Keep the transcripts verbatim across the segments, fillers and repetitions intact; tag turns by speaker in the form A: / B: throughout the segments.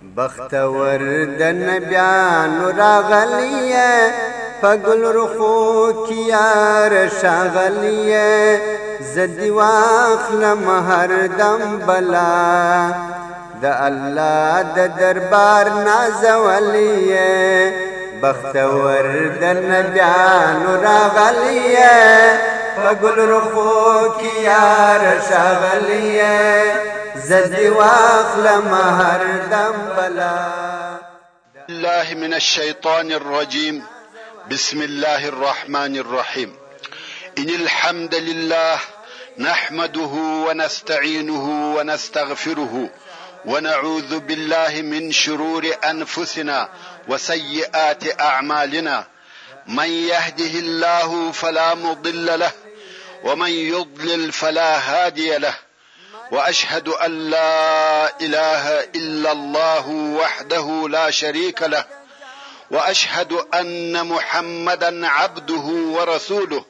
A: بختور د نبیانو راغلیه په ګل رخو کې یار شاغلیه زدی واخلم هر دم بلا د الله د دربار نازولیه بختور د نبیانو راغلیه په ګل رخو کې یار شاغلیه زدی واخلم هر دم بلا.
B: الله من الشيطان الرجيم. بسم الله الرحمن الرحيم. إن الحمد لله نحمده ونستعينه ونستغفره ونعوذ بالله من شرور أنفسنا وسيئات أعمالنا من يهده الله فلا مضل له ومن يضلل فلا هادي له وأشهد أن لا إله إلا الله وحده لا شريك له وأشهد أن محمدا عبده ورسوله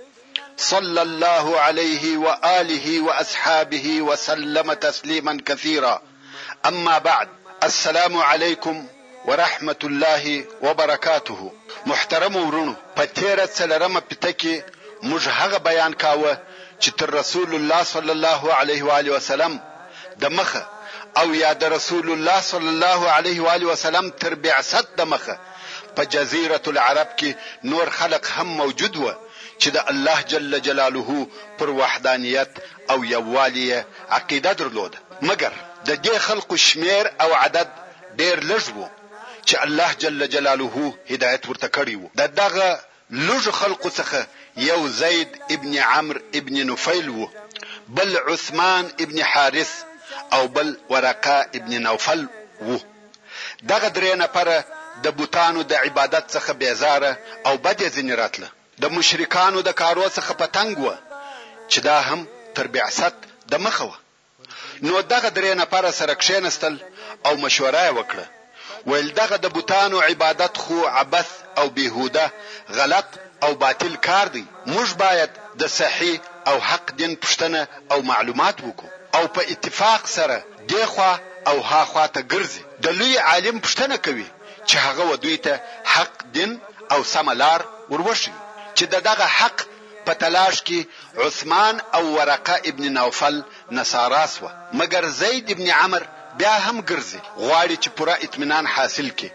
B: صلى الله عليه وآله وأصحابه وسلم تسليما كثيرا. أما بعد، السلام عليكم ورحمة الله وبركاته. محترم ورونو، پتیره څلرمه پته موږ هغه بیان کاوه چې تر رسول الله صلی الله علیه و آله وسلم د مخه او یا د رسول الله صلی الله علیه و آله وسلم تر بعثت د مخه په جزیره العرب کې نور خلق هم موجود و چې د الله جل جلاله پر وحدانیت او یووالی عقیده درلوده، مګر د دې خلقو شمیر او عدد ډیر لږ و چې الله جل جلاله هدایت ورته کړی و. د دغه لږ خلقو څخه یو زید ابن عمرو ابن نفیل و، بل عثمان ابن حارث او بل ورقه ابن نوفل و. دغه درې نفره د بوتانو د عبادت څخه بیزاره او بد ځنی راتله، د مشرکانو د کارو څخه پتنګ و چې دا هم تر بعثت د مخه و. نو دغه درې نفره سره کښینستل او مشوره وکړه، ویل دغه د بوتانو عبادت خو عبث او بیهوده غلط او باطل کار دی، موږ باید د صحیح او حق دین پښتنه او معلومات وکړو او په اتفاق سره دغه او ها خواته ګرځي. د لوی عالم پښتنه کوي چې هغه ودوی ته حق دین او سملار وروشي، چې دغه حق په تلاش کې عثمان او ورقه ابن نوفل نصاراس و، مګر زید ابن عمرو بیا هم ګرځي، غواړي چې پوره اطمینان حاصل کړي.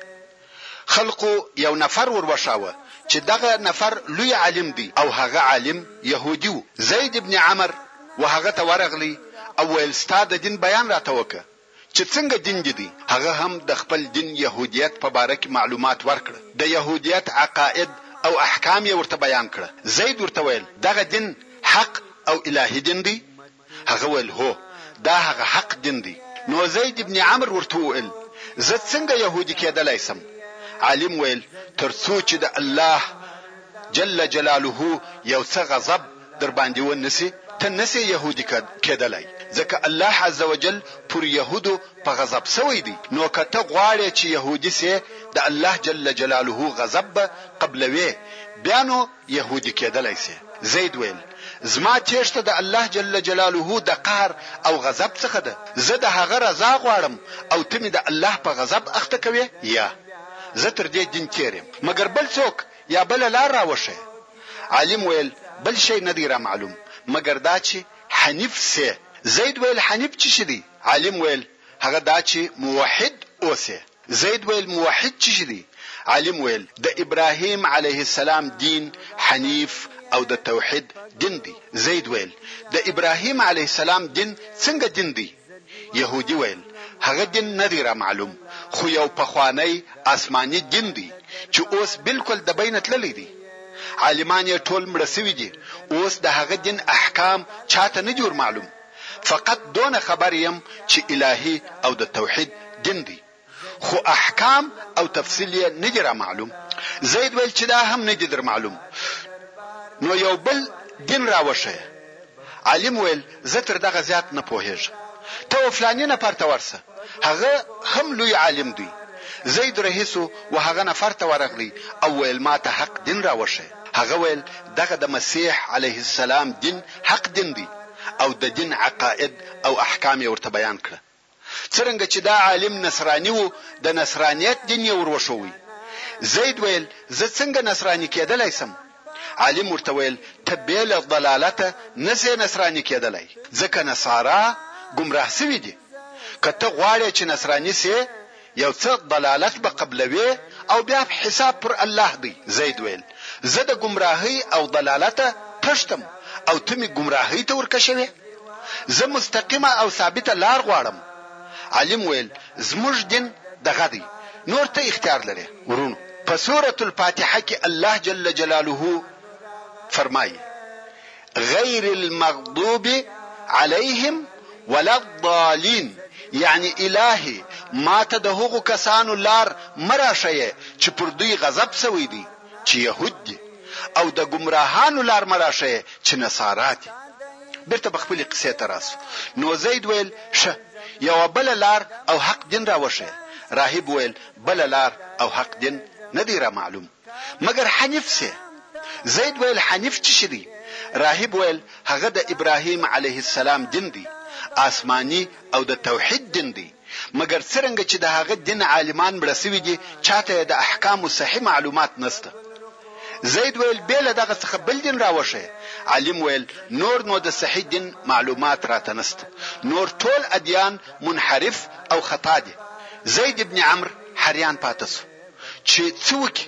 B: خلقو یو نفر وروښاوه چې دغه نفر لوی عالم دی او هغه عالم يهودي و. زید ابن عمرو وهغه ته ورغلی او ویل ستا د دین بیان راته وکړه چې څنګه دین دی. هغه هم د خپل دین يهودیت په باره کې معلومات ورکړه، د يهودیت عقاید او احکام یې ورته بیان کړه. زید ورته ویل دغه دین حق او الهي دین دی؟ هغه ویل هو، دا هغه حق دین دی. نو زید ابن عمرو ورته ویل زه څنګه يهودي کېدلای سم؟ عالم ویل ترڅو چې د الله جل جلاله یو څه غضب در باندې ونسی ته نسی يهودي کېدلای، ځکه الله عز وجل پر يهودو په غضب سوی دی. نو کته غواړي چې يهودي سي د الله جل جلاله غضب قبلوي بیا نو يهودي کېدلای سي. زید ویل زما تېشته د الله جل جلاله د قهر او غضب څخه ده، زه د هغه رضا غواړم او ته مې د الله په غضب اخته کوي، یا زه تر دې دین تیرم مګر بل څوک یا بل لار راوشه. عالم ویل بل شي نه دی را معلوم مګر دا چې حنیف سي. زید ویل حنیف څه شي دی؟ عالم ویل هغه دا چې موحد اوسه. زید ویل موحد څه شي دی؟ عالم ویل د ابراهیم علیه السلام دین حنیف او د توحید دین دی. زید ویل د ابراهیم علیه السلام دین څنګه دین دی؟ يهودي ویل هغه دین نه دی را معلوم، خو یو پخوانی آسمانی دین دی چې اوس بالکل د بینه تللی دی. عالمان یې ټول مړ شوي دي، اوس د هغه دین احکام چاته نه جوړ معلوم، فقط دونه خبر یم چې الهي او د توحید دین دی، خو احکام او تفصیل یې نه دی را معلوم. زید ویل چې دا هم نه دی در معلوم، نو یو بل دین راوشه. عالم ویل زه تر دغه زیات نه پوهیږم، ته فلانی نه پرته ورسه، هغه هم لوی عالم دی. زید رهیسو وهغه نفر ته ورغلی او ویل ما ته حق دین راوشه. هغه ویل دغه د مسیح علیه السلام دین حق دین دی او د دین عقاید او احکام ورته بیان کړه. څرنګه چې دا عالم نصرانی وو د نصرانیت دین یې وروښوي. زید ویل زه څنګه نصرانی کېدلای سم؟ عالم ورته ویل ته بیل ضلالته نسې نصرانی کېدلای، ځکه نصارا گمراه سوي دي. که ته غواړې چې نصرانی سې یو څه ضلالت به قبلوي او بیا حساب پر الله دی. زید ویل زه د گمراهی او ضلالته پښتم او ته می گمراهی ته ورکشوي، زه مستقیمه او ثابته لار غواړم. عالم ویل زموږ دین دغه دی، نور ته اختیار لري. ورونو په سورة الفاتحه کې الله جل جلاله فرمایي غیر المغضوب عليهم ولا الضالين، یعنی الهی ما ته د هغو کسانو لار مراشه چې پر دوی غضب سوی دی چې يهود دي، او د گمراهانو لار مراشه چې نصارا دي. بیرته بخپل قصې ته راسو. نو زید ویل شه یو بل لار او حق دین راوشه. راهب ویل بل لار او حق دین ندی را معلوم مگر حنیف سه. زید ویل حنیف چی شدی؟ راهب ویل هغه د ابراهیم علیه السلام دین دی، آسمانی او د توحید دین دی، مگر څرنګه چې د هغه دین عالمان برسوي دي چاته د احکام صحیح معلومات نسته. زید ویل بیل دغه څخه بل دین راوشه. عالم ویل نور نو د صحیح دین معلومات راته نسته، نور ټول ادیان منحرف او خطا دي. زید ابن عمرو حریان پاتسو چې څوک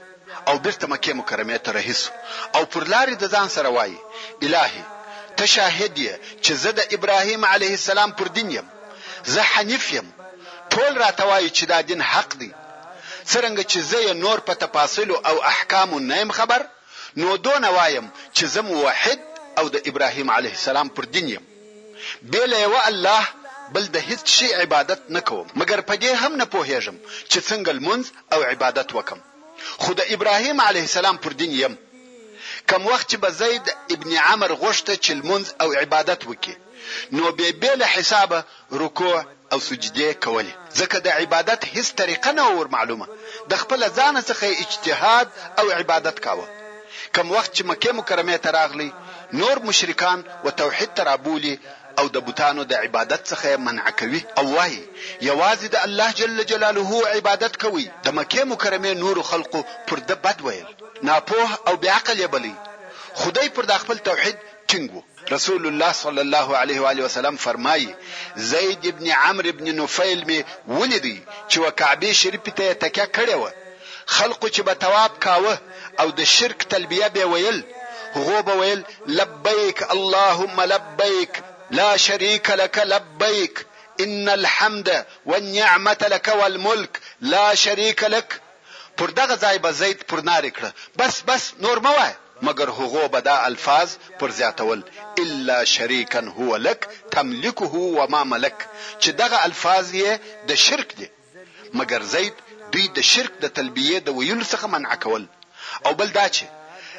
B: او بیرته مکه مکرمه ته رهیسو او پر لارې د ځان سره وایي الهی ته شاهد یې چې زه د ابراهیم علیه السلام پر دین یم، زه حنیف یم، ټول راته وایي چې دا دین حق دی. څرنګه چې زه نور په تفاصیل او احکام نه یم خبر، نو دون وایم چې زه موحد او د ابراهیم علیه السلام پر دین یم. بیل یو الله بل د هیڅ شی عبادت نکوم، مگر په دې هم نه پوهیږم چې څنګه المنځ او عبادت وکم، خو د ابراهیم علیه السلام پر دین یم. کوم وخت چې به زید ابن عمرو غوښته چې المنځ او عبادت وکي، نو به بیل حسابه رکوع او سجده کوله، ځکه د عبادت هیڅ طریقه نه ور معلومه، د خپل ځان څخه اجتهاد او عبادت کاوه. کوم وخت چې مکه مکرمه ته راغلی، نور مشرکان و توحید ترابولی او د بوتانو د عبادت څخه منع کوي او وایي یوازې د الله جل جلاله عبادت کوي. د مکه مکرمه نور خلقو پر د بد ویل، ناپوه او بیعقل بلی، خدای پر د خپل توحید ټینګو. رسول الله صلی الله علیه و آله وسلم فرمایي زید ابن عمرو ابن نفیل می ولیدي چې وکعبه شریف ته تکیه کړې و. خلقو چې به تواب کاوه او د شرک تلبیه به ویل، هغه به ویل لبیک اللهم لبیک لا شريك لك لبيك ان الحمد والنعمه لك والملك لا شريك لك. پر دغه ځای به زید پر نار کړه بس بس نور موای، مگر هغه به دا الفاظ پر زیاتول الا شريكا هو لك تملكه وما ملك، چې دغه الفاظ یې د شرک دي، مگر زید دوی د شرک د تلبیه د ویل څخه منع کول. او بل دا چې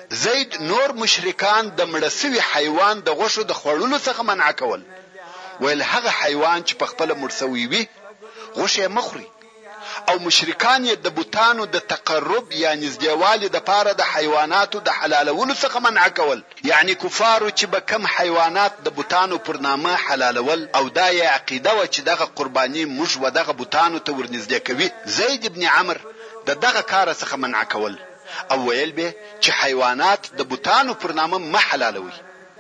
B: زید نور مشرکان د مړسوي حیوان د غوښو د خوړلو څخه منع کول، ویل هغه حیوان چې په خپل مرسوي وي غوښه مخوري، او مشرکان یې د بوتانو د تقرب یا نږدېوالي د پاره د حیواناتو د حلالولو څخه منع کول. یعنی کفارو چې به کم حیوانات د بوتانو پر نامه حلالول او دا یې عقیده و چې دغه قرباني موږ و دغه بوتانو ته ورنږدې کوي. زید ابن عمرو د دغه کار څخه منع کول او ویل به چې حیوانات د بوتانو پر نامه ما حلالوي.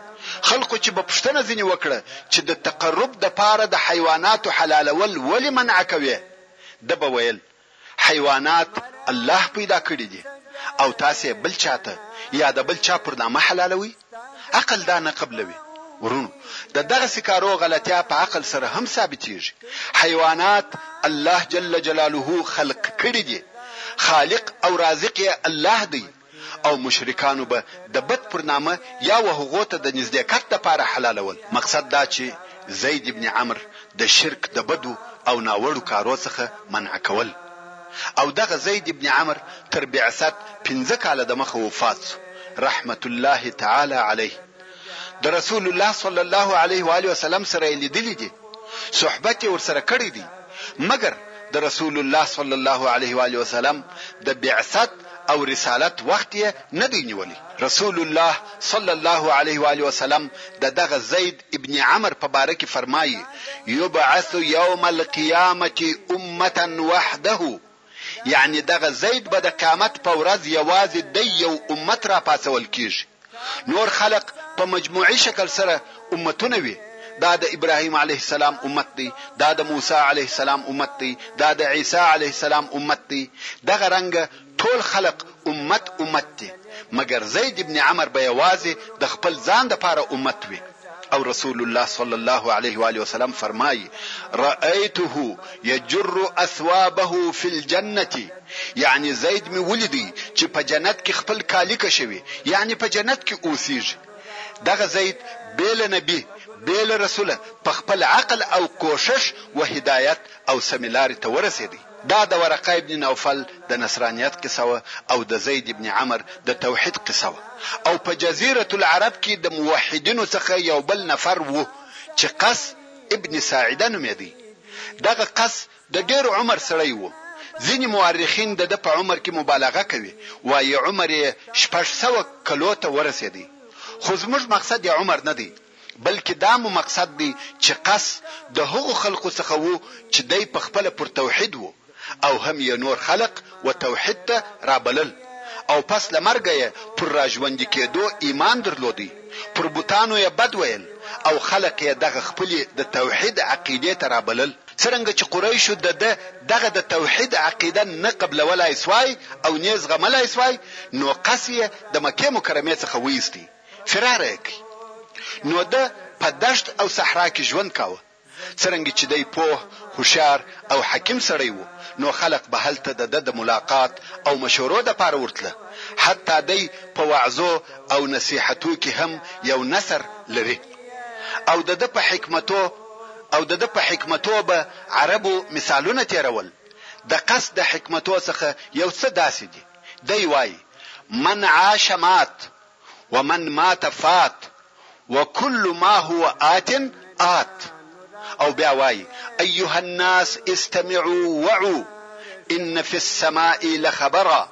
B: خلکو چې په پښتنه ځنی وکړه چې د تقرب د پاره د حیواناتو حلالول ولی منع کوي، د به ویل حیوانات الله پیدا کړی دي او تاسو بل چاته یا د بل چا پر نامه حلالوي، عقل دا نه قبلوي. ورونو د دغه سکارو غلطیا په عقل سره هم ثابتېږي. حیوانات الله جل جلاله خلق کړی دي، خالق او رازق الله دی، او مشرکانو به د بد پر نامه یا وهغه ته د نزدېکت لپاره حلالول. مقصد دا چې زید ابن عمرو د شرک د بدو او ناوړو کارو څخه منع کول. او دغه زید ابن عمرو تر بعثت پنځه کاله د مخه وفات رحمت الله تعالی علیه. د رسول الله صلی الله علیه و آله وسلم سره لیدلی دي، صحبت ورسره کړی دي، مگر د رسول الله صلی الله علیه و آله وسلم د بعثت او رسالت وخت یې نه دی نیولی. رسول الله صلی الله علیه و آله وسلم د دغه زید ابن عمر په باره کې فرمایي یبعث یوم القیامه امه وحده، یعنی دغه زید به د قیامت په ورځ یوازې د یو امت را پاسول کیږي، نور خلق په مجموعي شکل سره امتونه وي. دا د ابراهیم علیه السلام امت دی، دا د موسی علیه السلام امت دی، دا د عیسی علیه السلام امت دی. دغه رنګ ټول خلق امت امت دی، مگر زید ابن عمر به یوازې د خپل ځان د پاره امت وي. او رسول الله صلی الله علیه و آله وسلم فرمایي رأیته یجر اثوابه فی الجنه، یعنی زید می ولیدي چې په جنت کې خپل کالی کشوي، یعنی په جنت کې اوسېږي. دغه زید بیل نبی بیل رسول په خپل عقل او کوشش و هدایت او سمیلار ته ورسېدی. دا د ورقه ابن نوفل د نصرانیت قصه او د زید ابن عمر د توحید قصه، او په جزیره العرب کې د موحدینو څخه یو بل نفر وو چې قس ابن ساعده نومېدی. دغه قس د ډېر عمر سړی وو. ځینې مورخین د په عمر کې مبالغه کوي، وايي عمر یې شپږ سوه کلو ته ورسېدی. خو زموږ مقصد یې عمر نه دی، بلکې دا مو مقصد دی چې قس د هغو خلقو څخه وو چې دای په خپل پر توحید وو، او هم یې نور خلق و توحید ته رابلل، او پس لمرګ یې پر راژوندې کېدو ایمان درلودي، پر بوتانو یې بد ویل، او خلق یې دغه خپل د توحید عقیده ته رابلل. څرنګه چې قریشو د دغه د توحید عقیده نه قبل ولای سوای او نه زغملای سوای، نو قصیه د مکه مکرمه څخه وېستی، فرار یې نو ده په دشت او صحرا کې ژوند کاوه. څرنګه چې دی پوه هوشیار او حکیم سړی وو، نو خلق به هلته د د ملاقات او مشورو د پاره ورتله. حتی دی په وعظو او نصیحتو کې هم یو نثر لري، او د د په حکمتو او د د په حکمتو به عربو مثالونه تیرول. د قصد د حکمتو څخه یو څه داسې دي. دی وایي من عاش مات ومن مات فات وكل ما هو آت آت. او بیا وایي ایها الناس استمعوا وعوا ان في السماء لخبرا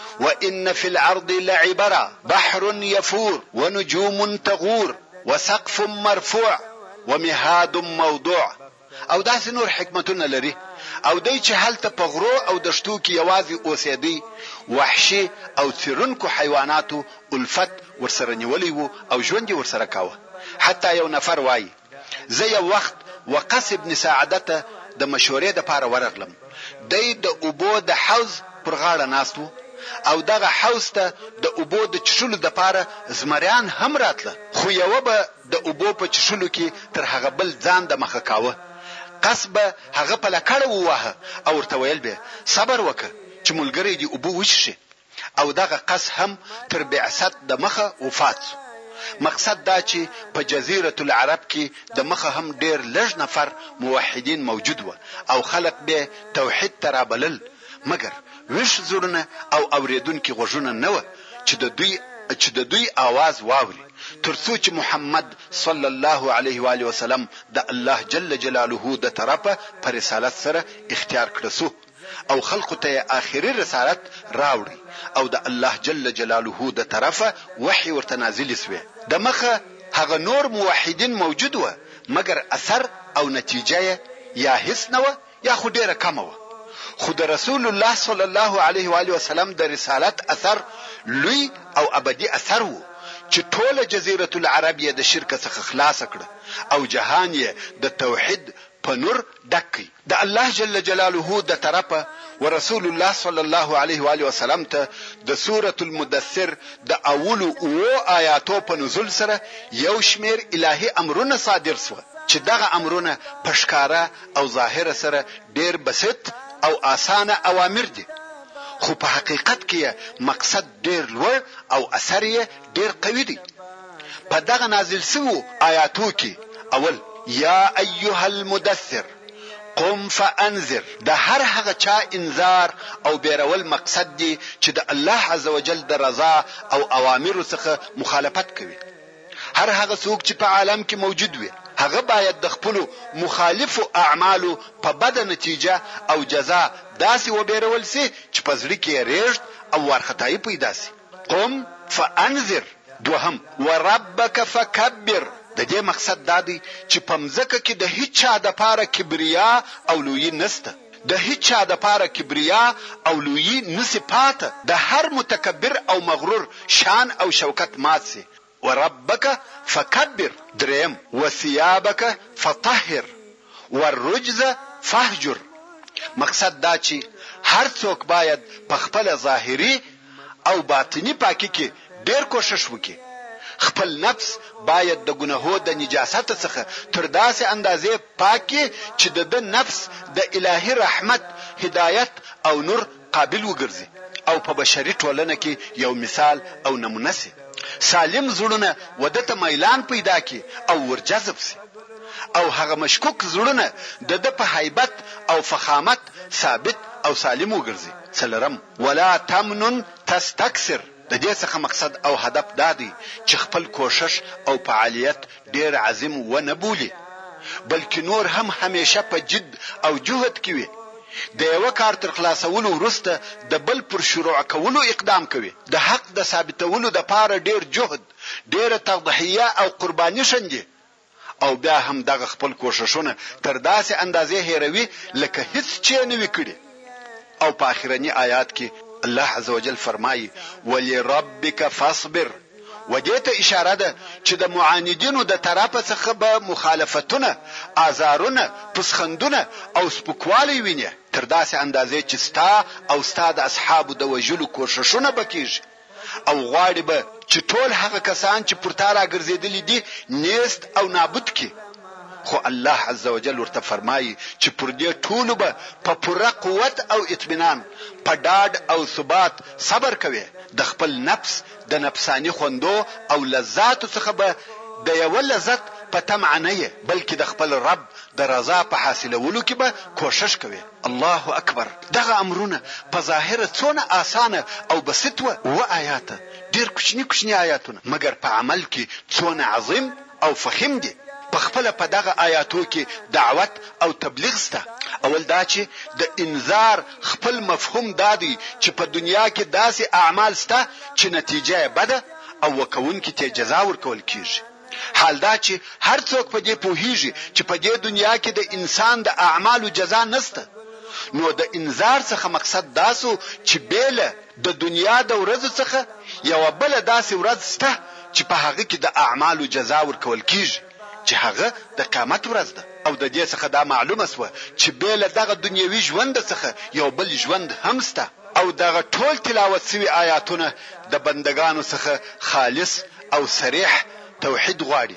B: وان في الارض لعبرا بحر يفور ونجوم تغور وسقف مرفوع ومهاد موضوع. او داسې نور حکمتونه لري. او دای چې هلته په غرو او دشتو کې یوازې اوسېدی، وحشي او څیرونکو حیواناتو الفت ورسره نیولې وو او ژوند ورسره کاوه. حتی یو نفر وایي زه یو وخت وقص ابن ساعدته د مشورې د پاره ورغلم. دی د اوبو د حوض پر غاړه ناستو، او دغه حوض ته د اوبو د چشلو د پاره زمریان هم راتله، خو یو به د اوبو په چشلو کې تر هغه بل ځان د مخه کاوه. قصبه هغه په لکړه ووهه او ورته ویل به صبر وکه چې ملګری دی اوبو وشي. او دغه قص هم تر بعثت د مخه وفات. مقصد دا چې په جزیره العرب کې د مخه هم ډیر لږ نفر موحدین موجود و، او خلق به توحید ترابلل، مگر وش زورونه او اوریدونکو غوږونه نه و چې د دوی چې د دوی आवाज واوري، ترڅو چې محمد صلی الله علیه و آله وسلم د الله جل جلاله د طرفه پر رسالت سره اختیار کړسو، او خلق ته آخري رسالت راوړي، او د الله جل جلاله د طرفه وحي ورته نازل شوی. د مخه هغه نور موحدین موجود و، مگر اثر او نتیجه یا هیڅ نه و یا خو ډیره کم و. خو د رسول الله صلی الله علیه و آله وسلم د رسالت اثر لوی او ابدي اثر و چې ټوله جزیره العرب یې د شرک څخه خلاص کړ، او جهان یې د توحید په نور ډکې. د الله جل جلاله د طرفه ورسول الله صلی الله علیه و آله وسلم ته د سوره المدثر د اول او آیاتو په نزول سره یو شمیر الهي امرونه صادر شو، چې دغه امرونه پښکارا او ظاهر سره ډیر بسيط او اسانه اوامر دي، خو په حقیقت کې مقصد ډیر لوړ او اثر یې ډیر قوي دی. په دغه نازل شوی آیاتو کې اول یا ایها المدثر قم فانذر، د هر هغه چا انذار او بیرول مقصد دی چې د الله عزوجل د رضا او اوامر څخه مخالفت کوي. هر هغه څوک چې په عالم کې موجود وي، هغه باید د خپل مخالف اعمالو په بد نتیجه او جزا داسې وبیرول سي چې چې په زړه کې رېږد او وارخطایي پیدا سي. قم فانذر. دوهم وربک فکبر. د دې مقصد دا دی چې په مځکه کې د هیڅ چا د پاره کبریا او لویی نسته، د هیڅ چا د پاره کبریا او لویی نسی پاته، د هر متکبر او مغرور شان او شوکت مات سي. وربک فکبر. دریم وثيابک فطهر والرجز فهجر. مقصد دا چې هر څوک باید په خپل ظاهري او باطنی پاکي کې ډېر کوشش وکړي. خپل نفس باید د ګناهو د نجاست څخه تر داسې اندازې پاکي چې د نفس د الهي رحمت، هدایت او نور قابل وګرځي او په بشري ټولنه کې یو مثال او نمونه سي. سالم زړونه ودته میلان پیدا کی او ورجذب سي، او هغه مشکوک زړونه د د په هیبت او فخامت ثابت او سالم وګرځي. څلرم ولا تمنن تستكثر. د دې څخه مقصد او هدف دا دی چې خپل کوشش او فعالیت ډیر عظیم و نه بولي، بلکې نور هم همیشه په جد او جهد کې وي. د یو کار تر خلاصولو وروسته د بل پر شروع کولو اقدام کوي. د حق د ثابتولو د پاره ډیر جهد، ډیر تضحیه او قرباني شندي، او بیا هم دغه خپل کوششونه تر داسې اندازې هیروي لکه هیڅ چی نه وکړي. او په اخرنی آیات کې الله عزوجل فرمایي ولربک فاصبر. ودیته اشاره ده چې د معاندینو د طرفه څخه به مخالفتونه، آزارونه، پسخندونه او سپکوالی ویني تر داسې اندازې چې ستا او ستا د اصحابو د وجلو کوششونه بکیږي، او غواړي به چې ټول هغه کسان چې پر تا راګرځېدلي دي نیست او نابود کی. خو الله عزوجل ورته فرمایي چې پر دې ټولو به په پوره قوت او اطمینان، په ډاډ او ثبات صبر کوي. د خپل نفس د نفسانی خوندو او لذاتو څخه به د یو لذت په تمع نه، بلکې د خپل رب د رضا په حاصلولو کې به کوشش کوي. الله اکبر. دغه امرونه په ظاهر څونه آسانه او بسيط و و آیات، ډیر کوچنی کوچنی آیاتونه، مګر په عمل کې څونه عظیم او فخم دي. په خپل په دغه آیاتو کې دعوت او تبلیغ سته. اول دا چې د انذار خپل مفهوم دادی چې په دنیا کې داسې اعمال سته چې نتیجه بده او وکون کې ته جزا ورکول کیږي. حال دا چې هر څوک په دې پوهیږي چې په دې دنیا کې د انسان د اعمالو جزا نشته. نو د انذار څخه مقصد داسو چې بیله د دنیا د ورځ څخه یو بل داسې ورځ سته چې په هغه کې د اعمالو جزا ورکول کیږي، چې هغه د قیامت ورځ ده. او د دې څخه دا معلومه سوه چې بیله دغه دنیوي ژوند څخه یو بل ژوند هم سته. او دغه ټول تلاوت شوی آیاتونه د بندگانو څخه خالص او صریح توحید غواړي.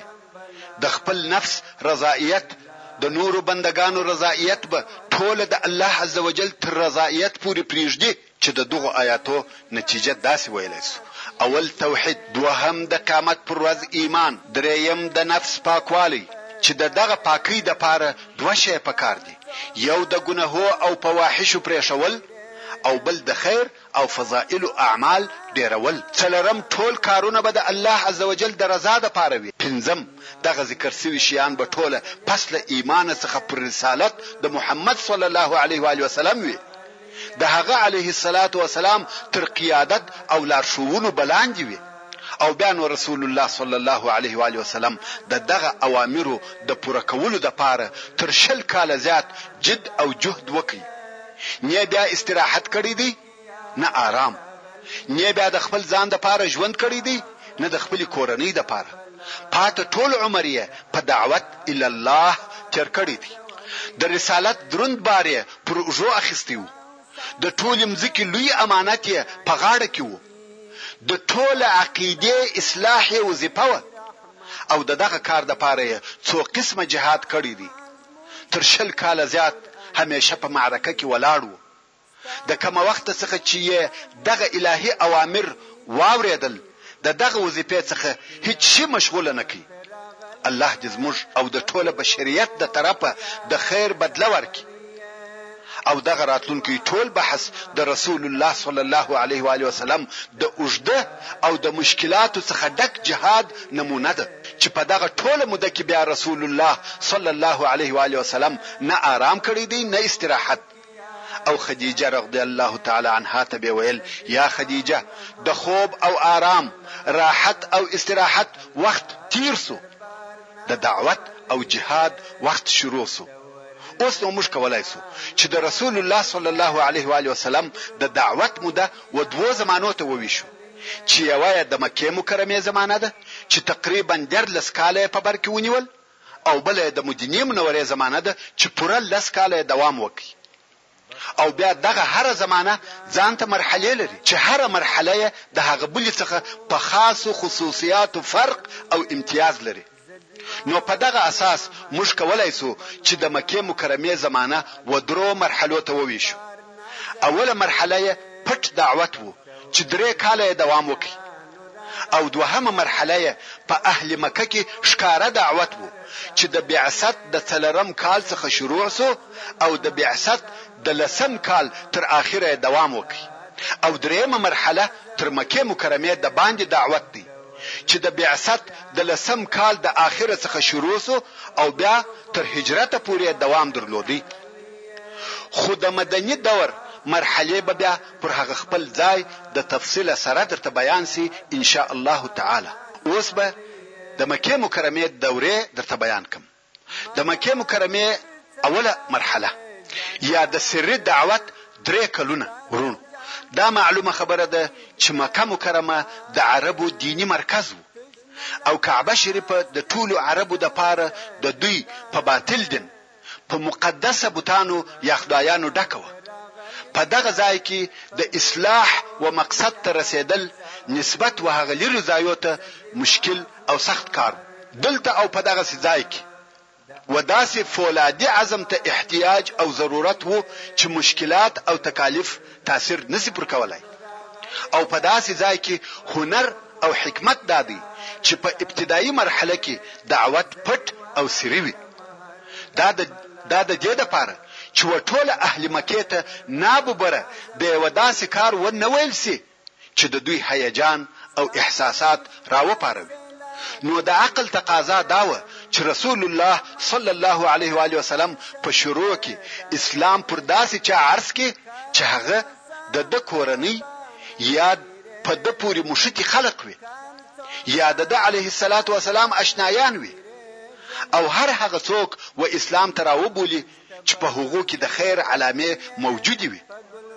B: د خپل نفس رضایت، د نورو بندگانو رضایت به ټول د الله عزوجل تر رضایت پورې پریږدي. چې د دغه آیاتو نتیجه داسې ویلای سو: اول توحید، دوهم د قیامت پر ورځ ایمان، دریم د نفس پاکوالی چې دغه پاکی د پاره دوه شی پکار دي، یو د ګناهو او فواحش پرېښول، او بل د خیر او فضائل اعمال ډیرول. څلورم ټول کارونه به د الله عزوجل د رضا د پاره وي. پنځم دغه ذکر شوی شیان به ټوله پس له ایمان څخه پر رسالت د محمد صلی الله علیه و علیه وسلم وي. د هغه علیه الصلاة والسلام تر قیادت او لارښوونو بلاندې وي. او بیا نو رسول الله صلی الله علیه و علیه وسلم د دغه اوامرو د پوره کولو د پاره تر شل کال زیات جد او جهد وکړي. نه بیا استراحت کړی دی، نه آرام، نه بیا د خپل ځان د پاره ژوند کړی دی، نه د خپل کورنۍ د پاره. پات ټول عمر یې په دعوت الی الله تیر کړی دی. د رسالت دروند بارې پر اوږو اخیستی وو. د ټول مځکې لوی امانت یې په غاړه کې وو. د ټول عقیده اصلاح وظیفه و. او د دغه کار د پاره څو قسمه جهاد کړی دی. تر شل کال زیات همیشه په معرکه کې ولاړ وو. د کوم وخت څخه چې دغه الهي اوامر واوریدل، د دغه وظیفه څخه هیڅ شي مشغول نه کی. الله دې زموږ او د ټوله بشریت د طرفه د خیر بدله ورکړي. او دغه راتلونکي ټول بحث د رسول الله صلی الله علیه و علیه وسلم د اوږده او د مشکلاتو څخه ډک جهاد نمونه ده چې په دغه ټوله موده کې بیا رسول الله صلی الله علیه و علیه وسلم نه آرام کړی دی، نه استراحت. او خدیجه رضی الله تعالی عنها ته به ویل یا خدیجه د خوب او آرام راحت او استراحت وخت تیر سو د دعوت او جهاد وخت شروع سو اوس نو موږ کولای سو چې د رسول الله صلی الله علیه و آله وسلم د دعوت موده و دوه زمانو ته وویشو چې یوه د مکه مکرمه زمانه ده چې تقریبا درلس کاله په بر کې ونیول او بل د مدینه منوره زمانه ده چې پوره لس کاله دوام وکړي او بیا دغه هر زمانه ځانته مرحله لري چې هر مرحله د هغه بل څخه په خاصو خصوصیات او فرق او امتیاز لري نو په دغه اساس موږ کولای سو چې د مکه مکرمه زمانه و درو مرحلو ته وویشو اوله مرحله پټ دعوت وو چې درې کاله دوام وکړي او دوهمه مرحله په اهل مکه کې ښکارا دعوت وو چې د بعثت د څلرم کال څخه شروع سو او د بعثت د لسم کال تر اخره دوام وکړي او دریمه مرحله تر مکه مکرمه د باندې دعوت دی چې د بعثت د لسم کال د اخره څخه شروع سو او بیا تر هجرت پورې دوام درلودي خو د مدني دور مرحله به بیا پر هغه خپل ځای د تفصیل سره درته بیان سي ان شاء الله تعالی اوس به د مکه مکرمه دوره درته بیان کوم د مکه مکرمه اوله مرحله یا د سری دعوت درې کلونه ورون دا معلومه خبره ده چې مکه مکرمه د عربو دینی مرکز وو او کعبه شریفه د ټولو عربو د پاره د دوی په باطل دین په مقدسه بوتانو یا خدایانو ډکوه په دغه ځای کې د اصلاح و مقصد ته رسیدل نسبت و هغه لري ځایو ته مشکل او سخت کار دلته او په دغه ځای کې وداسې فولادي عزم ته احتیاج او ضرورت وو چې مشکلات او تکالیف تاثیر نسی پر کولای او په داسې ځای کې هنر او حکمت دادی چې په ابتدایي مرحله کې دعوت پټ او سری وي دا د دا د دې لپاره چې وټول اهل مکه ته ناببره به وداسې کار و نه ویل سي چې د دوی هیجان او احساسات راوپاروي نو د عقل تقاضا داوه چې رسول الله صلی الله علیه و آله وسلم په شروع کې اسلام پر داسې چا عرض کې چې هغه د د کورنۍ یا په د پوری مشتي خلق وي یا د علیه الصلاۃ والسلام آشنایان وي او هر هغه څوک و اسلام تراوبولي چې په حقوق کې د خیر علامه موجوده وي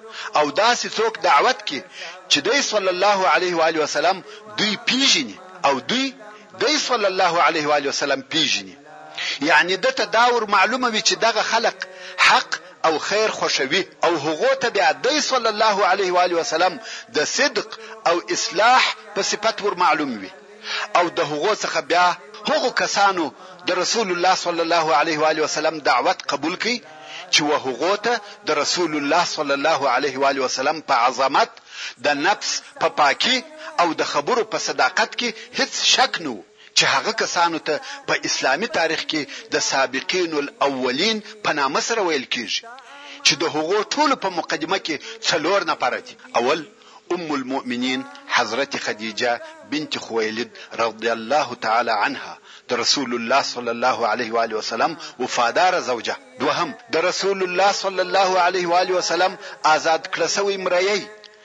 B: او داسې څوک دعوت کې چې د صلی الله علیه و آله وسلم دوی پیژني او دوی د صلی الله علیه و آله وسلم پیژني یعنی د تداور معلومه وي چې دغه خلق حق او خیر خوشوي او هغه ته بیا د صلی الله علیه و آله وسلم د صدق او اصلاح په صفت ور معلوم وي او د هغه څخه بیا هغه کسانو د رسول الله صلی الله علیه و آله وسلم دعوت قبول کړي چې وهغه ته د رسول الله صلی الله علیه و آله وسلم په عظمت د نفس په پاکي او د خبرو په صداقت کې هیڅ شک نه چې هغه کسانو ته په اسلامي تاریخ کې د سابقین الاولین په نامه سره ویل کیږي چې د هغو ټولو په مقدمه کې څلور نفر دي اول ام المؤمنین حضرت خدیجه بنت خویلد رضی الله تعالی عنها د رسول الله صلی الله علیه و آله وسلم وفادار زوجه دوهم د رسول الله صلی الله علیه و آله وسلم آزاد کړه شوی مریی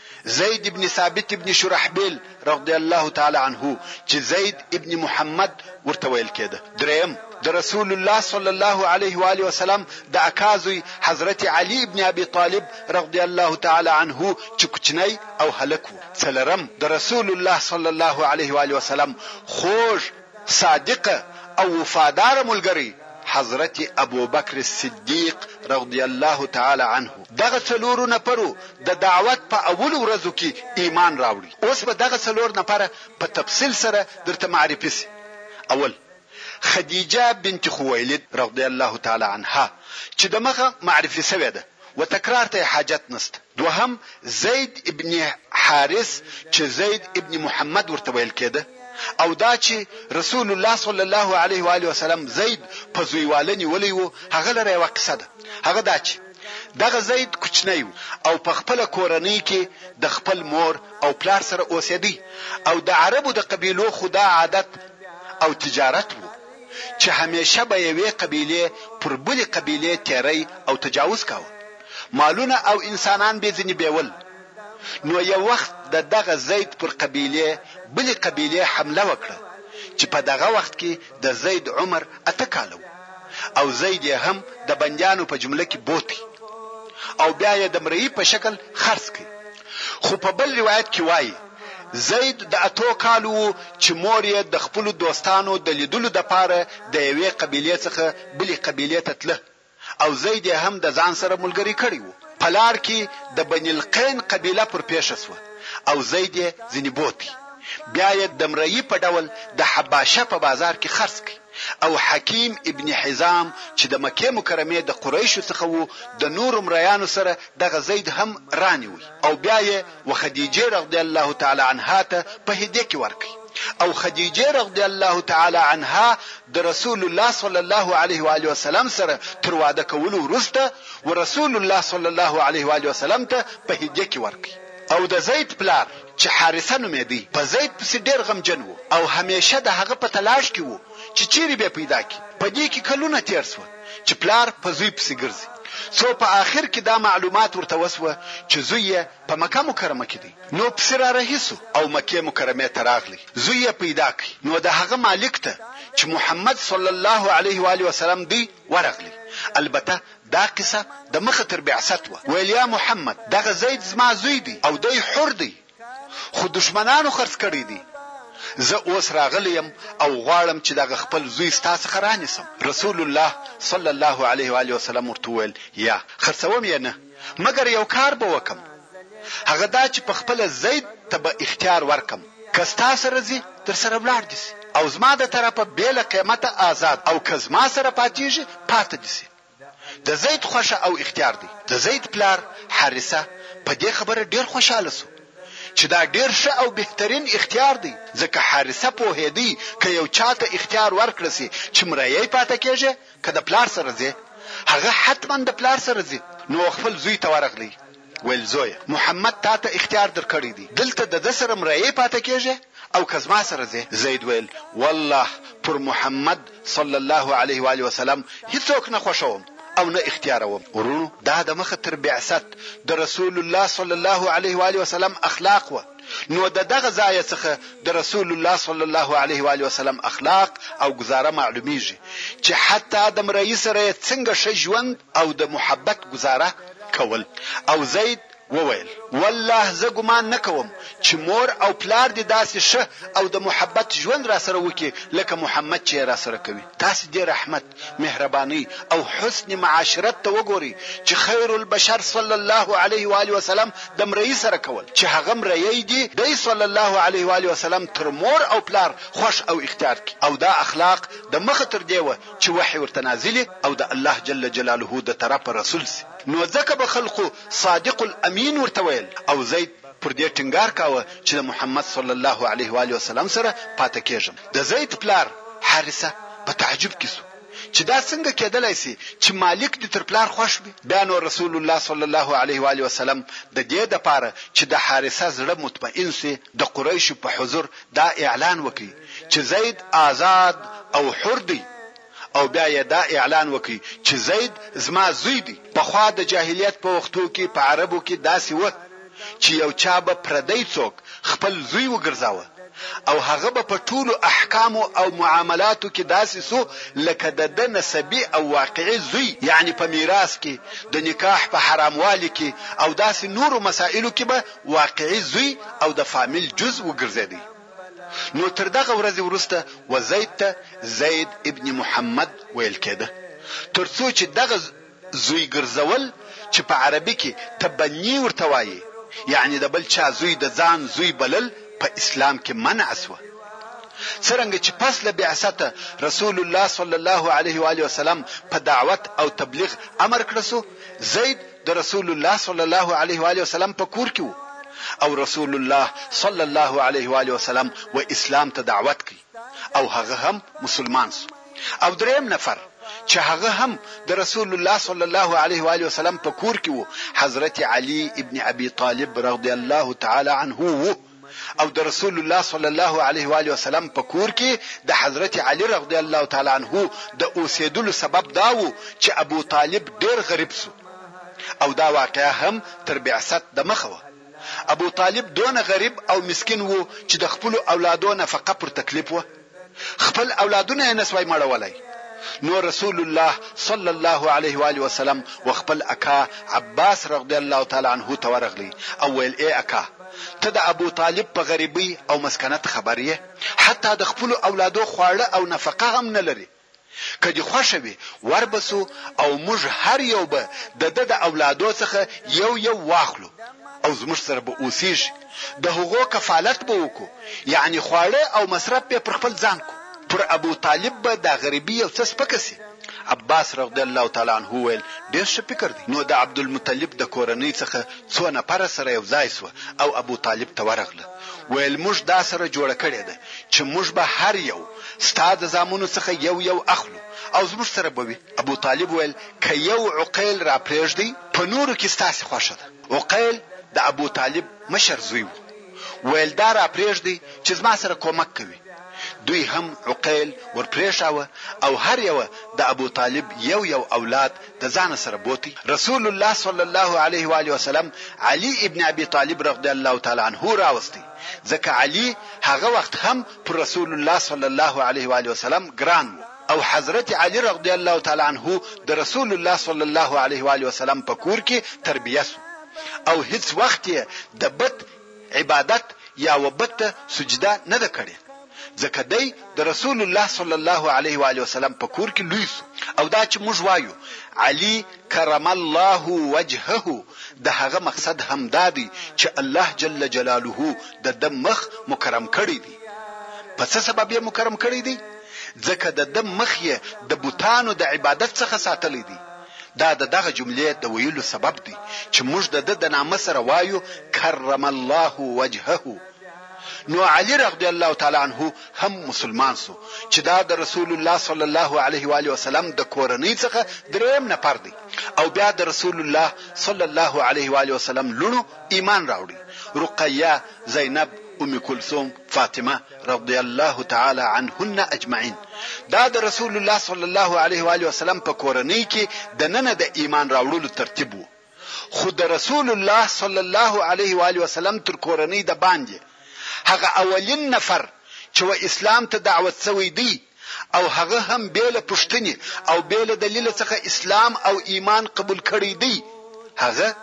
B: زید ابن ثابت ابن شرحبیل رضی الله تعالی عنه چې زید ابن محمد ورته ویل کېده دریم د رسول الله صلی الله علیه و آله وسلم د اکازوی حضرت علی ابن ابي طالب رضی الله تعالی عنه چې کوچنی او هلک و څلرم د رسول الله صلی الله علیه و آله وسلم خوږ صادقه او وفادار ملګری حضرت ابو بکر الصدیق رضی الله تعالی عنه دغه څلور نفرو د دعوت په اول ورځو کې ایمان راوړي اوس به دغه څلور نفر په تفصیل سره درته معرفي سي اول خدیجه بنت خویلد رضی الله تعالی عنها چې دغه معرفي سوی ده وتکرار ته حاجت نشته دوهم زید ابن حارث چې زید ابن محمد ورته ویل کېده او دا چې رسول الله صلی الله علیه و آله وسلم زید په زویوالنی ولې وو هغه لري وقصه ده هغه دا چې دغه زید کوچنی او په خپل کورنۍ کې د خپل مور او پلار سره اوسېدی او د عربو د قبیلو خدا عادت او تجارت وو چې همیشه به یوې قبیله پر بلې قبیله تیری او تجاوز کاوه مالونه او انسانان به ځنی بیول. نو یو وخت د دغه زید پر قبیله بلې قبیله حمله وکړه چې په دغه وخت کې د زید عمر اته کاله او زید هم د بندیانو په جمله کې بوتي او بیا یې د مرئی په شکل خرڅ کړ. خو په بل روایت کې وایي زید د اتو کالو چې مور یې د خپل دوستانو د لیدلو د پاره د یوې قبیله څخه بلې قبیله ته تله او زید هم د ځان سره ملګری کړی وو. په لار کې د بنی القین قبیله پر پیښه شو او زید یې ځنی بوتي. بیا یې د مرئی په ډول د حباشه په بازار کې خرڅ کړ او حکیم ابن حزام چې د مکه مکرمه د قریشو څخه وو د نور مریانو سره دغه زید هم رانیوي او بیا یې وخدیجه رضی الله تعالی عنها ته په هدیه کې ورکړي او خدیجه رضی الله تعالی عنها د رسول الله صلی الله علیه و آله وسلم سره تر واده کولو وروسته ورسول الله صلی الله علیه و آله وسلم ته په هدیه کې ورکړي. او د زید پلار چې حارثه نومېدی په زید پسې ډېر غمجن وو او همیشه د هغه په تلاش کې وو چې چیرې به پیدا کی. په دې کې کلونه تیر شو چې پلار په زوی پسې ګرځي. سو په آخر کې دا معلومات ورته وسوه چې زوی په مکه مکرمه کې دی. نو پسې را رهیسو او مکه مکرمه ته راغلی. زوی پیدا کی. نو د هغه مالک ته چې محمد صلی الله علیه و آله وسلم دی ورغلی. البته دا قصه د مخه تر بعثت و. ویل یا محمد دغه زید زما زوی دی او دی حر دی خو دشمنانو خرڅ کړی دی. زه اوس راغلیم او غواړم چې دغه خپل زوی ستاسو خرانیسم. رسول الله صلی الله علیه و آله وسلم ورته ویل یا خرڅوم یې نه مګر یو کار به وکم. هغه دا چې په خپل زید ته به اختیار ورکم کستا سره زی تر سره بلار دي او زما د طرفه بیل قیمته آزاد او کزما سره پاتیږي پاتې دي. د زید خوښه او اختیار دی. د زید پلار حارثه په دې خبره ډیر خوشاله شو چې دا ډیر ښه او بهترین اختیار دی ځکه حارثه په هدي ک یو چاته اختیار ورکړي سي چې مرایي پاتې کېږي کله پلار سره زی هغه حتما د پلار سره زی. نو خپل زوی ته ورغلی ویل زوی محمد تا ته اختیار درکړی دی دلته د سره مرایي پاتې کېږي او کزما سره زی. زید ویل والله پر محمد صلی الله علیه و آله وسلم هیڅوک نه خوښوم او نه اختیاروم. ورونو دا د مخه تر بعثت د رسول الله صلی الله علیه و آله وسلم اخلاق و. نو د دغه ځای څخه د رسول الله صلی الله علیه و آله وسلم اخلاق او گزاره معلومیږي چې حتی د مرئی سره څنګه ښه ژوند او د محبت گزاره کول. او زید وویل والله زه ګمان نکوم چې مور او پلار دې داسې ښه او د محبت ژوند را سره وکي لکه محمد چې را سره کوي. تاسو دې رحمت مهرباني او حسن معاشرت ته وګوري چې خیر البشر صلی الله علیه و آله وسلم د مرئی سره کول چې هغه مرئی دی د صلی الله علیه و آله وسلم تر مور او پلار خوش او اختیار کی. او دا اخلاق د مخه تر دیوه چې وحی ورته نازلی او د الله جل جلاله د طرف رسول سي. نو ځکه به خلقو صادق الامین ورته ویل او زید پر دې ټینګار کاوه چې د محمد صلی الله علیه و آله وسلم سره پاتې کېږم. د زید پلار حارثه په تعجب کې شو چې دا څنګه کېدلای شي چې مالک دې تر پلار خوښ وي. بیا نو رسول الله صلی الله علیه و آله وسلم د دې د پاره چې د حارثه زړه مطمئن شي د قریش په حضور دا اعلان وکړي چې زید آزاد او حر دی او بیا یې دا اعلان وکړي چې زید زما زوی دی. په خوا د جاهلیت په وختو کې په عربو کې داسې و چې یو چا به پردی څوک خپل زوی وګرځاوه او هغه به په ټولو احکام او معاملاتو کې داسې سو لکه د نسبی او واقعي زوی، یعنی په میراث کې د نکاح په حراموالي کې او داسې نورو مسائلو کې به واقعي زوی او د فامیل جزء وګرځیدي. نو تر دغه ورځې وروسته وزید ته زید ابن محمد ویل کېده، ترڅو چې دغه زوی ګرځول چې په عربي کې تبنی ورته وایي، یعنی د بل چا زوی د ځان زوی بلل په اسلام کې منع سو. څرنګه چې پس له بعثت رسول الله صلی الله علیه و آله وسلم په دعوت او تبلیغ امر کړسو، زید د رسول الله صلی الله علیه و آله وسلم په کور کې وو او رسول الله صلی الله علیه و آله وسلم و اسلام ته دعوت کړي او هغه هم مسلمان سو. او دریم نفر چې هغه هم د رسول الله صلی الله علیه و آله وسلم په کور کې وو، حضرت علی ابن ابي طالب رضی الله تعالی عنه وو. او د رسول الله صلی الله علیه و آله وسلم په کور کې د حضرت علی رضی الله تعالی عنه د اوسېدلو سبب دا وو چې ابو طالب ډیر غریب سو. او دا واقعه هم تر بعثت د مخه و. ابو طالب دونه غریب او مسکین وو چې د خپل اولادو نفقه پر تکلیف و، خپل اولادونه یې نسوای مړولای. نو رسول الله صلی الله علیه و آله وسلم وخپل اکا عباس رضی الله تعالی عنه ته ورغلی او ویل ای اکا ته د ابو طالب په غریبی او مسکنت خبریه، حتی د خپل اولادو خواړه او نفقه هم نه لري. کدی خوشوي وربسو او موږ هر یو به د د اولادو څخه یو یو واخلو او زموږ سره به اوسېږي، د هغو کفالت به وکړو، یعنی خواړه او مصرف به پر خپل ځان کو. پر ابو طالب به د غریبی او څه سپکسي. عباس رضی الله تعالی عنه ویل ډېر ښه فکر دی. نو د عبدالمطلب د کورنۍ څخه څو نفر سره یو ځای سو او ابو طالب ته ورغله. ویل موږ دا سره جوړه کړې ده چې موږ به هر یو ستاد زامونو څخه یو یو اخلو او زموږ سره به وي. ابو طالب ویل ک یو عقیل را پرېږدي په نورو کې ستاسو خوښه ده. عقیل د ابو طالب مشر زوی وو. ویل دا را پرېږدي چې زما سره کومک کوي. دوی هم عقیل ورپریښاوه او هر یو د ابو طالب یو یو اولاد د ځان سره بوتي. رسول الله صلی الله علیه و آله وسلم علي ابن ابي طالب رضی الله تعالی عنه راوستي، ځکه علي هغه وخت هم پر رسول الله صلی الله علیه و آله وسلم ګران و او حضرت علي رضی الله تعالی عنه د رسول الله صلی الله علیه و آله وسلم په کور کې تربیه سو او هیڅ وخت د بت عبادت یا وبت سجده نه ده کړې، ځکه دی د رسول الله صلی الله علیه و آله وسلم په کور کې لوی سو. او دا چې موږ وایو علي کرم الله وجهه، د هغه مقصد هم دا دی چې الله جل جلاله د د مخ مکرم کړی دی. په څه سبب یې مکرم کړی دی؟ ځکه د د مخ یې د بوتانو د عبادت څخه ساتلی دی. دا د دغه جملې د ویلو سبب دی چې موږ د د نامه سره وایو کرم الله وجهه. نو علي رضی الله تعالی عنه هم مسلمان سو چې دا د رسول الله صلی الله علیه و آله وسلم د کورنۍ څخه دریم نفر دی. او بیا د رسول الله صلی الله علیه و آله وسلم لونو ایمان راوړي، رقیه، زینب، ام کلثوم، فاطمه رضی الله تعالی عنهن اجمعین. دا د رسول الله صلی الله علیه و آله وسلم په کورنۍ کې د نن د ایمان راوړلو ترتیب وو. خو د رسول الله صلی الله علیه و آله وسلم تر کورنۍ د باندې هغه اولین نفر چې و اسلام ته دعوت شوی دی او هغه هم بیل پښتنی او بیل دلیل څخه اسلام او ایمان قبول کړی دی، هغه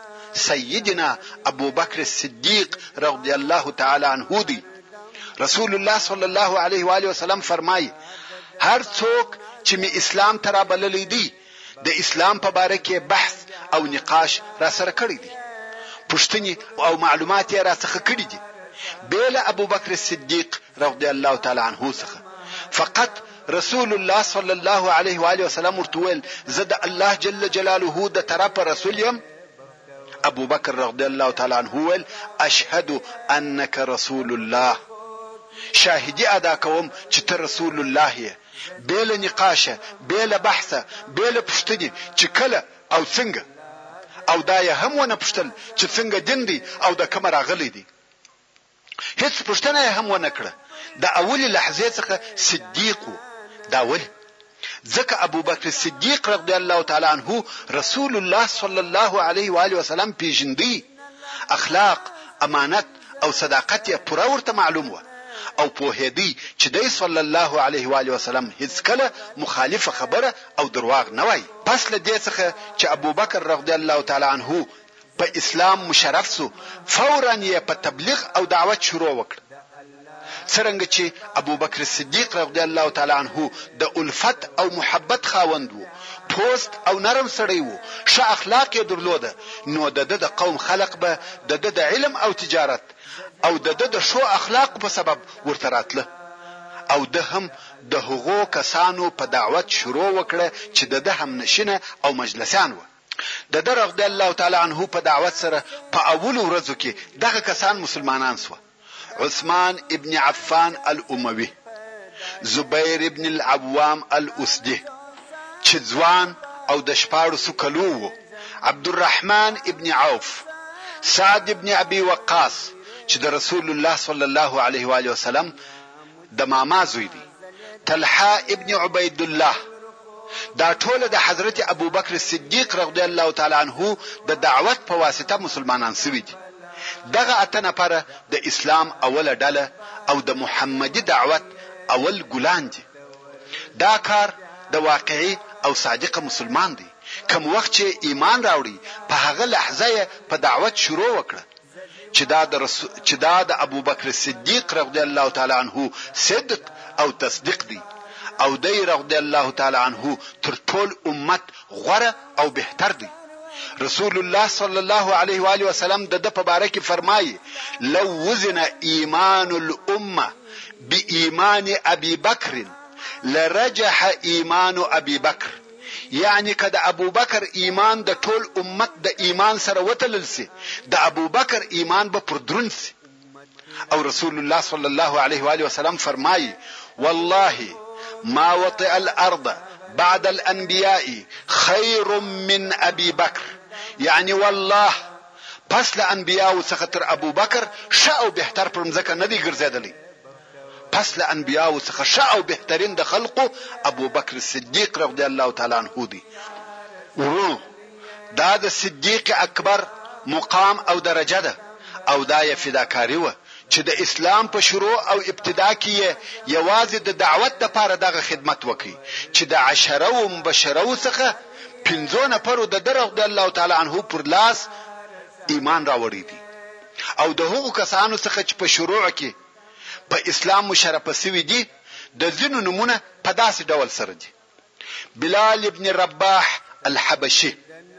B: سیدنا ابو بکر صدیق رضی الله تعالی عنه دی. رسول الله صلی الله علیه و آله وسلم فرمایي هر څوک چې می اسلام ته را بللی دی د اسلام په باره کې بحث او نقاش را سره کړی دی، پښتنی او معلومات یې را څخه کړی دي بیل ابو بکر صدیق رضی الله تعالی عنه څخه. فقط رسول الله صلی الله علیه و آله وسلم ورتول زد الله جل جلاله د طرف رسول یم. ابو بکر رضی الله تعالی عنه ول اشهد انک رسول الله، شاهدی ادا کوم چې ته رسول الله یې، بیل نقاشه، بیل بحثه، بیل پښتنی چې کله او څنګه، او دا یې هم ونه پښتل چې څنګه دین دی او د کوم راغلی دی. هیڅ پښتنه هم ونه کړه. د اولی لحظه څخه صدیق دا ول ځکه ابو بکر صدیق رضی الله تعالی عنه رسول الله صلی الله علیه و آله وسلم پیژندی، اخلاق، امانت او صداقت یې پوره ورته معلوم و او په هدی چې دی صلی الله علیه و آله وسلم هیڅ کله مخالفه خبره او درواغ نه وای. پس له دې څخه چې ابو بکر رضی الله تعالی عنه په اسلام مشرف سو، فورا یې په تبلیغ او دعوت شروع وکړ. څرنګه چې ابو بکر صدیق رضی الله تعالی عنه د الفت او محبت خاوند وو، پوست او نرم سړی وو، ښه اخلاق یې درلوده، نو د د قوم خلق به د د علم او تجارت او د د شو اخلاق په سبب ورته راتله او د هم د هغو کسانو په دعوت شروع وکړه چې د هم نشینه او مجلسان وو. د در رضی الله تعالی عنه په دعوت سره په اول ورځو کې دغه کسان مسلمانان سو: عثمان ابن عفان الاموي، زبیر ابن العوام الاسدي چې ځوان او د شپاړو سو کلو وو، عبدالرحمن ابن عوف، سعد ابن ابي وقاص چې د رسول الله صلی الله علیه و آله وسلم د ماما زوی دی، طلحه ابن عبید الله، دا ټول د حضرت ابوبکر صدیق رضی الله تعالی عنہ د دعوت په واسطه مسلمانان شوي دي. دغه اته نفره د اسلام اوله ډله او د محمدي دعوت اول ګلان دي. دا کار د واقعي او صادق مسلمان دی. کوم وخت چې ایمان راوړي په هغه لحظه په دعوت شروع وکړه چې دا د رسول چې دا د ابوبکر صدیق رضی الله تعالی عنہ صدق او تصدیق دی او دی رضی الله تعالی عنہ تر ټول امت غوره او بهتر دی. رسول الله صلی الله علیه و آله وسلم د په باره کې فرمایي لو وزن ایمان الامه بإيمان ابي بکر لرجح ایمان ابي بکر. یعنی که د ابو بکر ایمان د ټول امت د ایمان سره وتلل سي د ابو بکر ایمان به پر درون سي. او رسول الله صلی الله علیه و آله وسلم فرمایي والله ما وطئ الارض بعد الانبیاء خیر من ابي بکر. یعنی والله پس له انبیاء څخه تر ابو بکر ښه او بهتر پر مځکه نه دی ګرځیدلی. پس له انبیاء څخه ښه او بهترین د خلقو ابو بکر صدیق رضی الله تعالی عنہ دی. ورو دا د صدیق اکبر مقام او درجه ده او دا یې فداکاری و چې د اسلام په شروع او ابتدا کې یوازې د دعوت لپاره دغه خدمت وکړي چې د عشره او مبشره څخه پنځه نفرو د رضی الله تعالی عنہ پر لاس ایمان راوړی دي او د هغو کسانو څخه چې په شروع کې په اسلام مشرف شوی دي د ځینو نمونه په داسې ډول سره دي: بلال ابن رباح الحبشي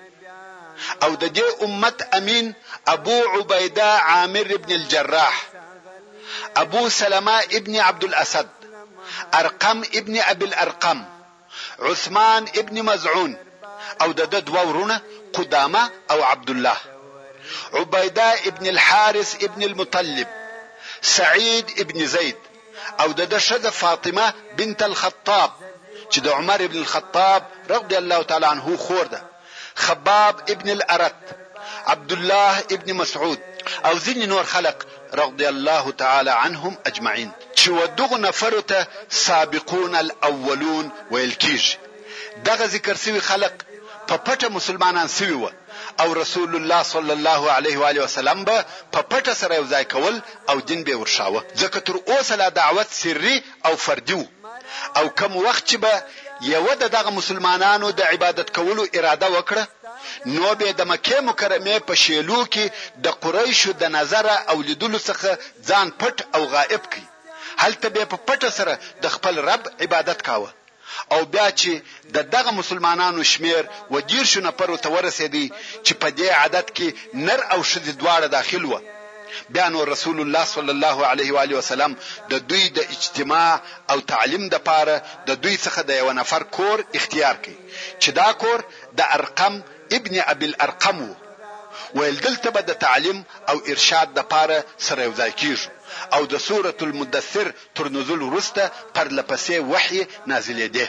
B: او د دې امت امین ابو عبیده عامر ابن الجراح، ابو سلمہ ابن عبد الاسد، ارقم ابن ابي الارقم، عثمان ابن مزعون او د دوه ورونه قدامه او عبد الله، عبیده ابن الحارث ابن المطلب، سعید ابن زید او د شذ فاطمه بنت الخطاب چې د عمر ابن الخطاب رضی الله تعالی عنہ خور ده، خباب ابن الارت، عبد الله ابن مسعود او ځینې نور خلق رضی الله تعالی عنهم اجمعین چې ودغه نفر ته سابقون الاولون ویل کیږي. دغه ذکر سوي خلق په پټه مسلمانان سوي و او رسول الله صلی الله علیه و آله وسلم به په پټه سره یو ځای کول او دین به ورشاوه. ځکه تر اوسه لا دعوت سری او فردي و او کوم وخت چې به یو د دغه مسلمانانو د عبادت کولو اراده وکړه نو به د مکه مکرمه په شیلو کې د قریشو د نظر او لیدلو څخه ځان پټ او غائب کړي. هلته به په پټه سره د خپل رب عبادت کاوه او بیا چې د دغه مسلمانانو شمیر و دیر شو نفر ته ورسېدی چې په دې عادت کې نر او ښځې دواړه داخل و. بیا نو رسول الله صلی الله علیه و آله وسلم د دوی د اجتماع او تعلیم د پاره د دوی څخه د یو نفر کور اختیار کړي چې دا کور د ارقم ابن ابي الارقم و. ویل دلته به د تعلیم او ارشاد د پاره سره یو ځای کیږي او د سوره المدثر تر نزول وروسته پر لپسې وحی نازلېده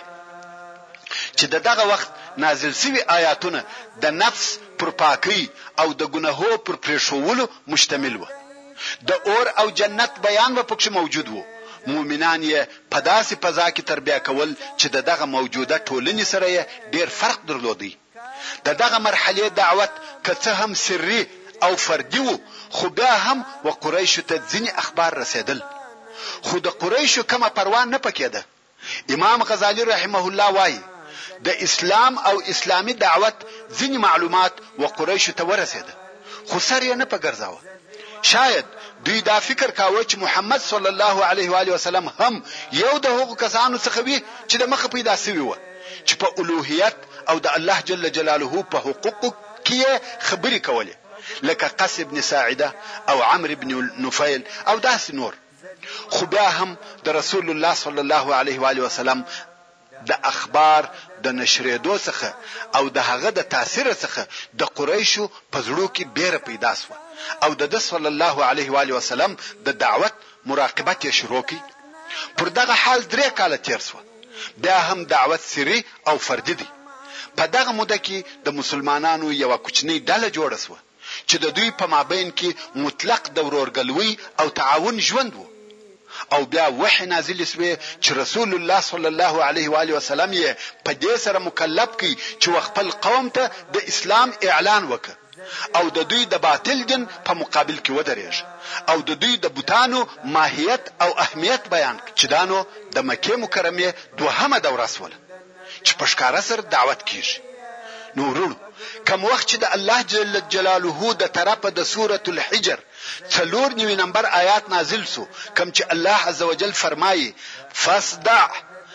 B: چې دغه وخت نازل شوی آیاتونه د نفس پر پاکی او د ګناهو پر پرېښولو مشتمل و. د اور او جنت بیان و پکې موجود وو. مؤمنان یې په داسې فضا کې تربیه کول چې دغه موجوده ټولنې سره ډېر فرق درلودي. دغه مرحله دعوت که څه هم سری او فردي وو خو بیا هم و قریش ته ځینې اخبار رسیدل خو د قریشو کومه پروا نه پکېده. امام غزالی رحمه الله وایي د اسلام او اسلامی دعوت ځینې معلومات و قریشو ته ورسیده خو سر یې نه پګرځاوه. شاید دوی دا فکر کاوه چې محمد صلی الله علیه و آله وسلم هم یو د هغو کسانو څخه وي چې د مخه پیدا شوی و چې په الوهیت او د الله جل جلاله په حقوقو کې خبرې کولې لکه قس ابن ساعده او عمرو ابن نفیل او داس نور. خو بیا هم د رسول الله صلی الله علیه و آله وسلم د اخبار د نشریدو څخه او د هغه د تاثیر څخه د قریشو په زړه کې بیره پیدا شو او د صلی الله علیه و آله وسلم د دعوت مراقبت یې شروع کړ. پر دغه حال درې کاله تیر شو. بیا هم دعوت سری او فردي دی. په دغه موده کې د مسلمانانو یو کوچنی ډله جوړه شو چې د دوی په مابین کې مطلق د ورورګلوي او تعاون ژوند وو او بیا وحی نازل شوه چې رسول الله صلی الله علیه و آله وسلم یې په دې سره مکلف کی چې خپل قوم ته د اسلام اعلان وکړي او د دوی د باطل دین په مقابل کې ودرېږي او د دوی د بوتانو ماهیت او اهمیت بیان چې دانو د مکه مکرمه دوهمه دوره سول چې په ښکارا سره دعوت کیږي. نو ورونو کوم وخت چې د الله جل جلاله د طرفه د سوره الحجر څلور نوي نمبر آیات نازل سو کوم چې الله عزوجل فرمایي فاصدع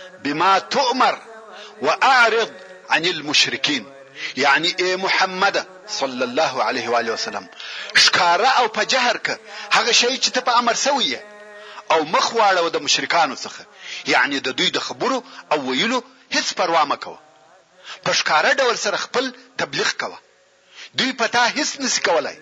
B: بما تؤمر واعرض عن المشركين، یعنی اے محمد صلی الله علیه و آله وسلم ښکارا او په جهر ک هغه شی چې ته په امر سوی او مخ واړو د مشرکانو څخه، یعنی د دوی د خبرو او ویلو هیڅ پروا مکوه، په ښکارا ډول سره خپل تبلیغ کوه، دوی پتا هیڅ نس کولای.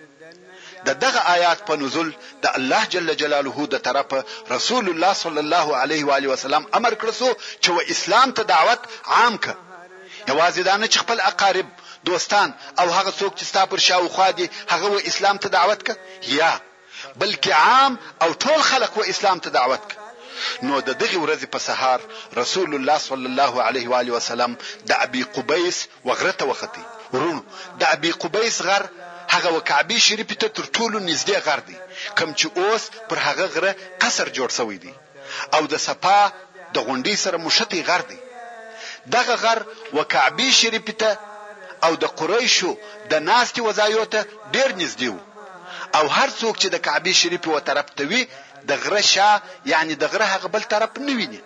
B: د دغه آیات په نزول د الله جل جلاله د طرفه رسول الله صلی الله علیه و آله وسلم امر کړسو چې و اسلام ته دعوت عام ک، یوازې دا نه چې خپل اقارب دوستان او هغه څوک چې ستا پر شاوخوا دي هغه و اسلام ته دعوت ک، یا بلکې عام او ټول خلق و اسلام ته دعوت ک. نو د دغه ورځې په سهار رسول الله صلی الله علیه و آله وسلم د ابي قبيس وغرته وختي. ورونو د ابي قبيس غر هغه وکعبه شریف ته تر ټولو نږدې غر دی کوم چې اوس پر هغه غره قصر جوړ شوی دی او د صفا د غونډې سره مشتي غر دی. دغه غر وکعبه شریف ته او د قریشو د ناستي وزایو ته ډیر نږدې وو او هر څوک چې د کعبه شریف و طرف ته وي د غره شا یعنی د غره هغه بل طرف نه ویني.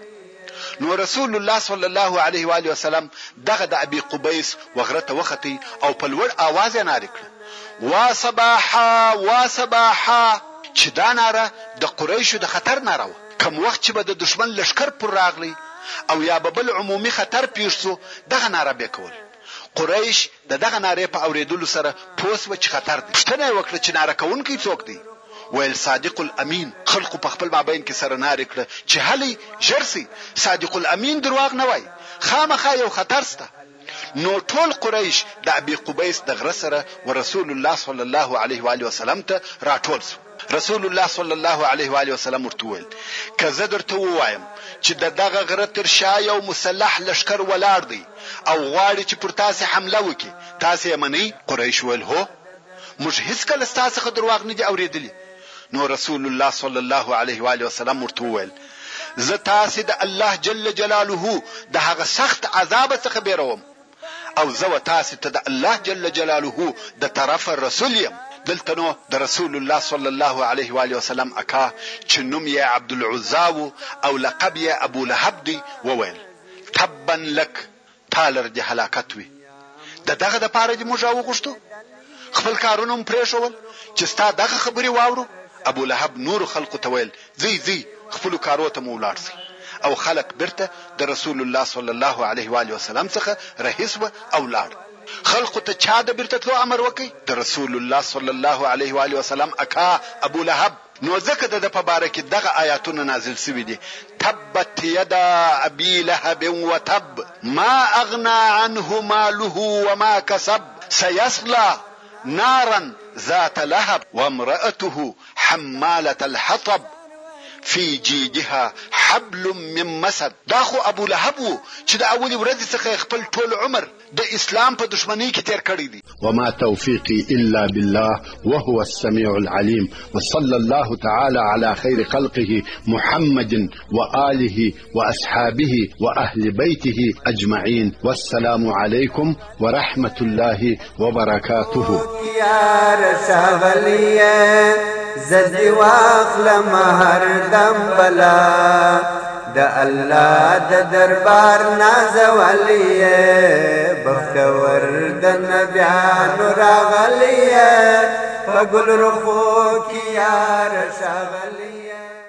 B: نو رسول الله صلی الله علیه و آله وسلم دغه د ابي قبيس وغرته وختي او په لوړ आवाज یې ناره کړ وا صباحا وا صباحا، چې دا ناره د قریشو د خطر ناره و. کوم وخت چې به د دشمن لشکر پر راغلی او یا به بل عمومي خطر پیښ شو دغه ناره به کول. قریش د دغه ناره په اوریدلو سره پوس و چې خطر دی. پښتنه وکړه چې ناره کوونکی څوک دی؟ ویل صادق الامین. خلقو په خپل مابین کې سره ناره کړه چې هلي جرسي صادق الامین دروغ نه وای، خامخا یو خطر سته. نو ټول قریش د ابي قبيس د غره سره ورسول الله صلی الله علیه و آله وسلم ته راټول شو. رسول الله صلی الله علیه و آله وسلم ورته ویل که زه درته وایم چې د دغه غره تر شا یو مسلح لشکر ولاړ دی او غواړي چې پر تاسو حمله وکړي، تاسو یې منئ؟ قریش ویل هو، موږ هیڅ کله تاسو څخه دروغ نه دي اوریدلی. نو رسول الله صلی الله علیه و آله وسلم ورته ویل زه تاسو د الله جل جلاله د هغه سخت عذاب څخه بیروم او زه تاسو ته د الله جل جلاله د طرف رسول یم. دلته نو د رسول الله صلی الله علیه و آله وسلم اکا چې نوم یې عبد العزا او لقب یې ابو لهب دی وویل تبا لك، تالر د هلاکت وي. د دغه د پاره دې موږ وغوښتو خپل کارونه پرې شول چې ستا دغه خبري واورو. ابو لهب نور خلق ته ویل زی زی خپل کارو ته مولار سي او خلق برته د رسول الله صلی الله علیه و آله وسلم څخه رهیس و او لاړ. خلق ته چا د برته تلو امر وکي؟ د رسول الله صلی الله علیه و آله وسلم اکا ابو لهب. نو ځکه د په باره کې دغه آیاتونه نازل شوي دي تبت یدا ابي لهب وتب ما اغنى عنه ماله وما كسب سيصلى نارا ذات لهب وامرأته حمالة الحطب في جيدها حبل من مسد. دا خو ابو لهب وو چې د اولي ورځې څخه خپل ټول عمر د اسلام په دشمنی کې تیر کړی دی.
C: وما توفيقي الا بالله وهو السميع العليم وصلى الله تعالى على خير خلقه محمد وآله واصحابه واهل بيته اجمعين والسلام عليكم ورحمة الله وبركاته.
A: يا رساليه زدي واخلم هر دم بلا د الله د دربار نازولیه بختور د نبیانو راغلیه په ګل رخو کې یار شغلیه.